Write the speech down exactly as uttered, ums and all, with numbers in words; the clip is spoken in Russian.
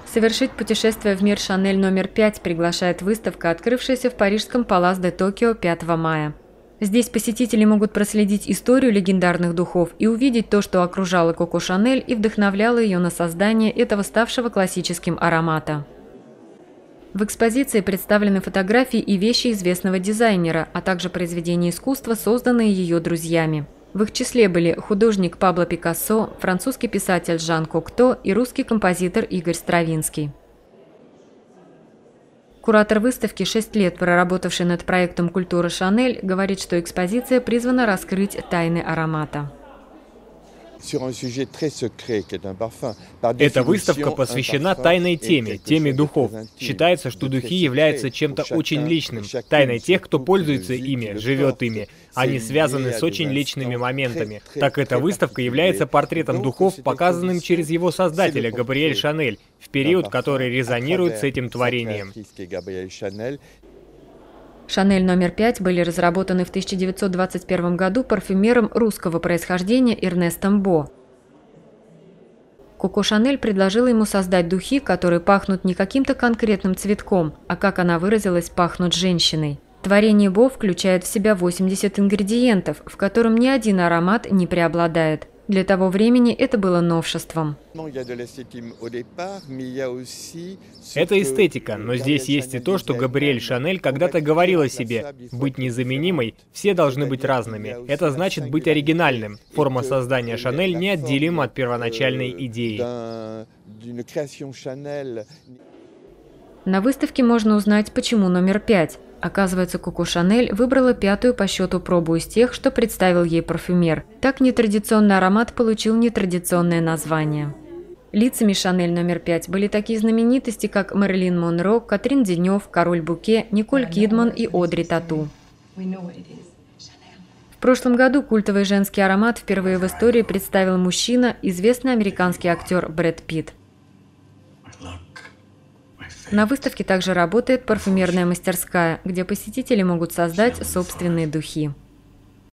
Совершить путешествие в мир Шанель номер пять приглашает выставка, открывшаяся в парижском Палас де Токио пятого мая. Здесь посетители могут проследить историю легендарных духов и увидеть то, что окружало Коко Шанель и вдохновляло ее на создание этого ставшего классическим аромата. В экспозиции представлены фотографии и вещи известного дизайнера, а также произведения искусства, созданные ее друзьями. В их числе были художник Пабло Пикассо, французский писатель Жан Кокто и русский композитор Игорь Стравинский. Куратор выставки, шесть лет проработавший над проектом «Культура Шанель», говорит, что экспозиция призвана раскрыть тайны аромата. Эта выставка посвящена тайной теме, теме духов. Считается, что духи являются чем-то очень личным, тайной тех, кто пользуется ими, живет ими. Они связаны с очень личными моментами. Так эта выставка является портретом духов, показанным через его создателя Габриэль Шанель, в период, который резонирует с этим творением. Шанель номер пять были разработаны в тысяча девятьсот двадцать первом году парфюмером русского происхождения Эрнестом Бо. Коко Шанель предложила ему создать духи, которые пахнут не каким-то конкретным цветком, а, как она выразилась, пахнут женщиной. Творение Бо включает в себя восемьдесят ингредиентов, в котором ни один аромат не преобладает. Для того времени это было новшеством. Это эстетика, но здесь есть и то, что Габриэль Шанель когда-то говорил о себе. Быть незаменимой, все должны быть разными. Это значит быть оригинальным. Форма создания Шанель неотделима от первоначальной идеи. На выставке можно узнать, почему номер пять. Оказывается, Коко Шанель выбрала пятую по счету пробу из тех, что представил ей парфюмер. Так нетрадиционный аромат получил нетрадиционное название. Лицами Шанель номер пять были такие знаменитости, как Мэрилин Монро, Катрин Денев, Кароль Буке, Николь Кидман и Одри Тату. В прошлом году культовый женский аромат впервые в истории представил мужчина, известный американский актер Брэд Питт. На выставке также работает парфюмерная мастерская, где посетители могут создать собственные духи.